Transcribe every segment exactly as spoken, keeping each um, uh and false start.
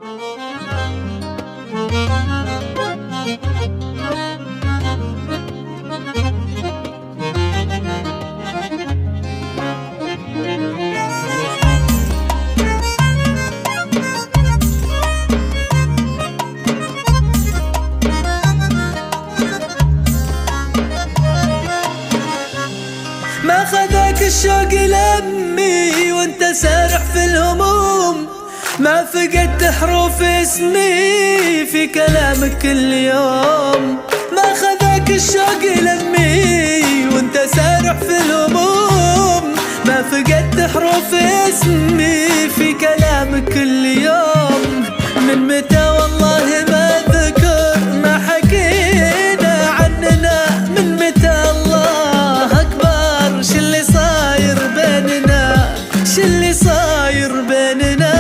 ما خذاك الشوق لمي وانت سارح في الهموم، ما فقدت حروف اسمي في كلامك كل يوم. ما خذاك الشوق لمي وانت سارح في الهموم، ما فقدت حروف اسمي في كلامك كل يوم. من متى والله ما ذكر ما حكينا عننا، من متى الله أكبر شو اللي صاير بيننا، شو اللي صاير بيننا.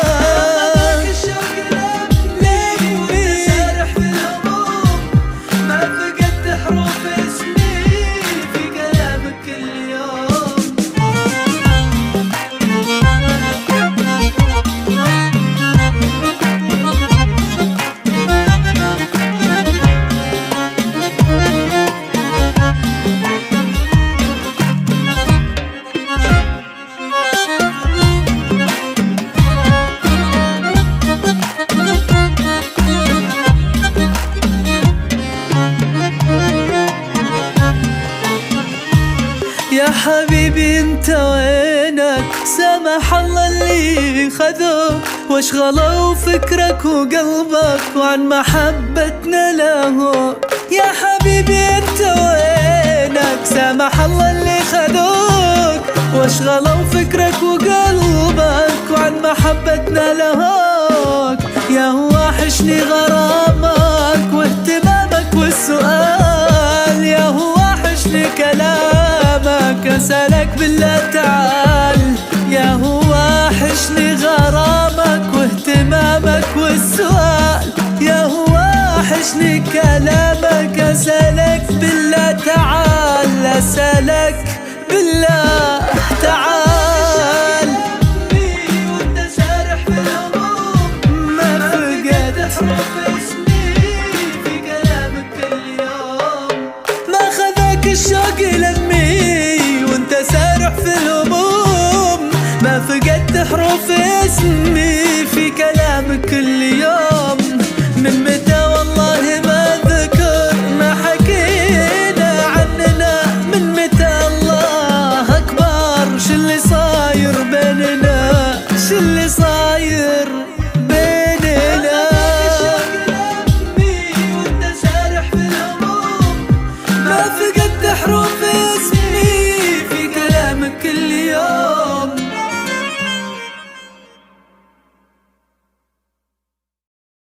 يا حبيبي انت وينك، سامح الله اللي خذوك واشغلوا فكرك وقلبك وعن محبتنا له. يا حبيبي انت وينك، سامح الله اللي خذوك واشغلوا فكرك وقلبك وعن محبتنا له. يا هو وحشني غرامك واهتمامك والسؤال، يا هو وحشني كلامك أسألك بالله تعال. يا هو وحشني غرامك واهتمامك والسؤال، يا هو وحشني كلامك أسألك بالله تعال، أسألك بالله تعال.